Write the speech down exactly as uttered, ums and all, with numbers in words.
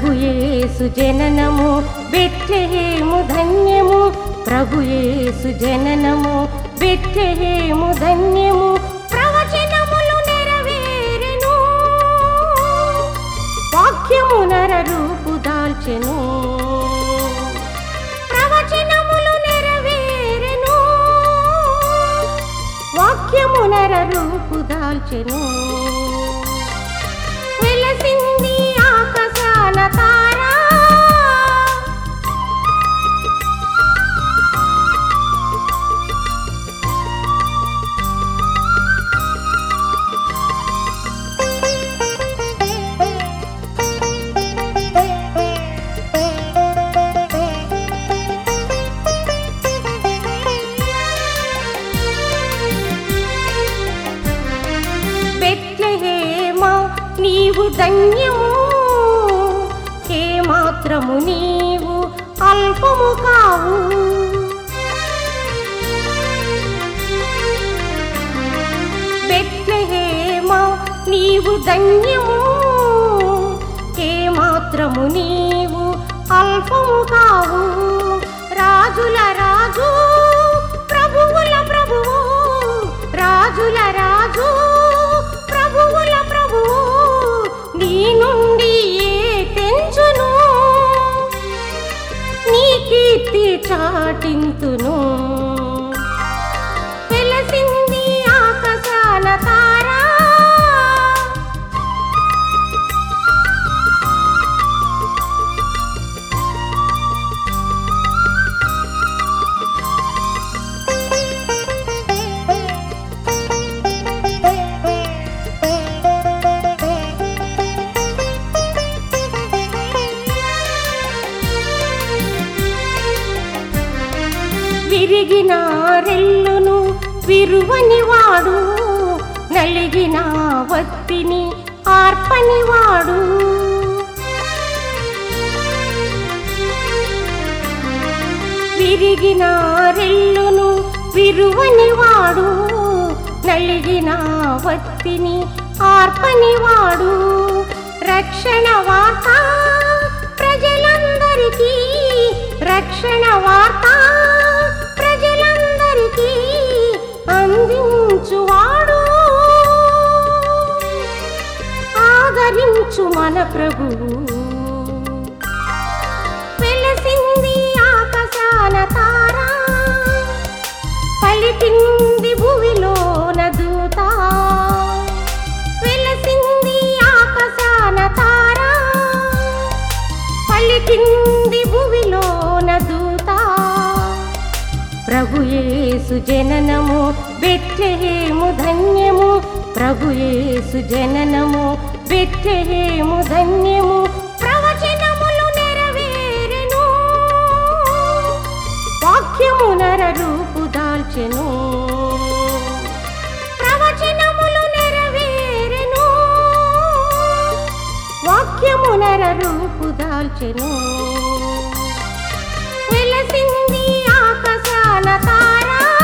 ప్రభు యేసు జననము బెత్లెహేము ధన్యము, ప్రభు యేసు జననము బెత్లెహేము ధన్యము. ప్రవచనములు నెరవేరెను, వాక్యము నర రూపు దాల్చెను. ప్రవచనములు నెరవేరెను, వాక్యము నర రూపు దాల్చెను. వెలసింది ఆకాశాన తారా, బెత్లెహేమా నీవు ధన్యము, ఏమాత్రము నీవు అల్పము కావు. బెత్లెహేమా నీవు ధన్యము, ఏమాత్రము నీవు అల్పము కావు. రాజుల రాజు ప్రభువుల ప్రభువు, రాజుల రాజు ప్రభువుల ప్రభువు, నీ నుండి ఏ తెంచును, నీ కీర్తి చాటింతును. వెలసింది ఆకాశాన తారా, విరిగిన రెల్లును విరువని వాడు, నలిగిన వత్తిని ఆర్పని వాడు. విరిగిన రెల్లును విరువని వాడు, నలిగిన వత్తిని ఆర్పని వాడు. రక్షణ వార్త ప్రజలందరికీ, రక్షణ వార్త ప్రజలందరికీ అందించువాడు, ఆదరించు మన ప్రభువు. వెలసింది ఆకాశాన తారా, పలికింది భువిలోన దూత. వెలసింది ఆకాశాన తారా, పలికింది భువిలోన దూత. ప్రభు యేసు జననము బెత్లెహేము ధన్యము, ప్రభు యేసు జననము బెత్లెహేము ధన్యము. ప్రవచనములు నెరవేరెను, వాక్యము నర రూపు దాల్చెను. ప్రవచనములు నెరవేరెను, వాక్యము నర రూపు దాల్చెను. వెలసింది ఆకాశాన తారా,